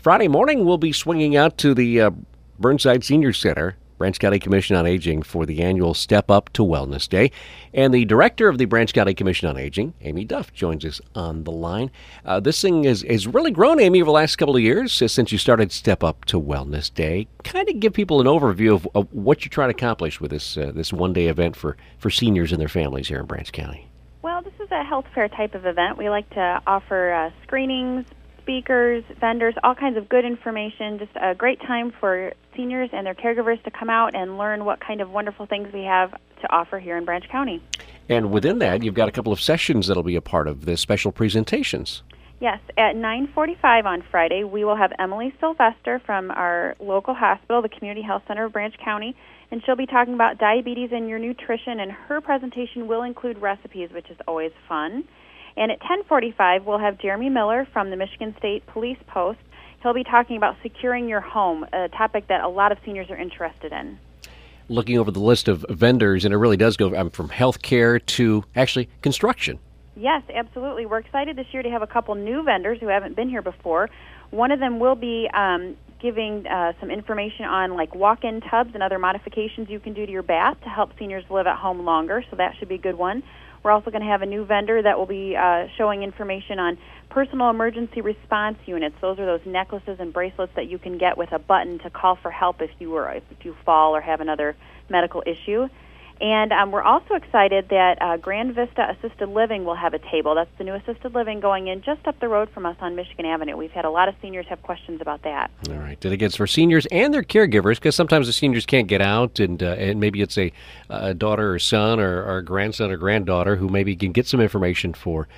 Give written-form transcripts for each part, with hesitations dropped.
Friday morning, we'll be swinging out to the Burnside Senior Center, Branch County Commission on Aging, for the annual Step Up to Wellness Day. And the director of the Branch County Commission on Aging, Amy Duff, joins us on the line. This thing has really grown, Amy, over the last couple of years since you started Step Up to Wellness Day. Kind of give people an overview of what you're trying to accomplish with this one-day event for seniors and their families here in Branch County. Well, this is a health fair type of event. We like to offer screenings, speakers, vendors, all kinds of good information, just a great time for seniors and their caregivers to come out and learn what kind of wonderful things we have to offer here in Branch County. And within that, you've got a couple of sessions that'll be a part of the special presentations. Yes, at 9:45 on Friday, we will have Emily Sylvester from our local hospital, the Community Health Center of Branch County, and she'll be talking about diabetes and your nutrition, and her presentation will include recipes, which is always fun. And at 10:45, we'll have Jeremy Miller from the Michigan State Police Post. He'll be talking about securing your home, a topic that a lot of seniors are interested in. Looking over the list of vendors, and it really does go from healthcare to actually construction. Yes, absolutely. We're excited this year to have a couple new vendors who haven't been here before. One of them will be giving some information on like walk-in tubs and other modifications you can do to your bath to help seniors live at home longer, so that should be a good one. We're also going to have a new vendor that will be showing information on personal emergency response units. Those are those necklaces and bracelets that you can get with a button to call for help if you fall or have another medical issue. And we're also excited that Grand Vista Assisted Living will have a table. That's the new assisted living going in just up the road from us on Michigan Avenue. We've had a lot of seniors have questions about that. All right. And it's for seniors and their caregivers, because sometimes the seniors can't get out, and maybe it's a daughter or son or grandson or granddaughter who maybe can get some information for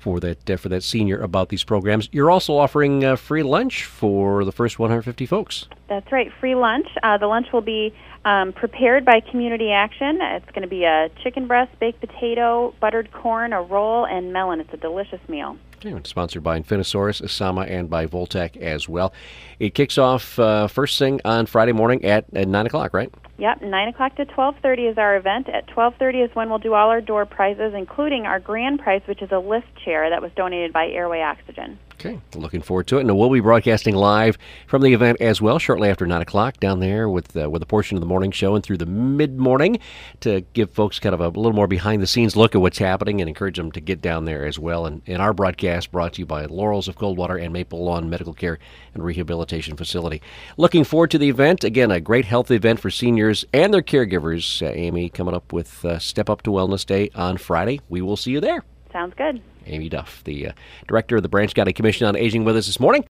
that senior about these programs. You're also offering free lunch for the first 150 folks. That's right, free lunch. The lunch will be prepared by Community Action. It's going to be a chicken breast, baked potato, buttered corn, a roll, and melon. It's a delicious meal. Okay, it's sponsored by Infinisaurus, Asama, and by Voltec as well. It kicks off first thing on Friday morning at 9 o'clock, right? Yep, 9 o'clock to 12:30 is our event. At 12:30 is when we'll do all our door prizes, including our grand prize, which is a lift chair that was donated by Airway Oxygen. Okay, looking forward to it. And we'll be broadcasting live from the event as well shortly after 9 o'clock down there with a portion of the morning show and through the mid-morning to give folks kind of a little more behind-the-scenes look at what's happening and encourage them to get down there as well. And our broadcast brought to you by Laurels of Coldwater and Maple Lawn Medical Care and Rehabilitation Facility. Looking forward to the event. Again, a great health event for seniors and their caregivers. Amy, coming up with Step Up to Wellness Day on Friday. We will see you there. Sounds good. Amy Duff, the director of the Branch County Commission on Aging, with us this morning.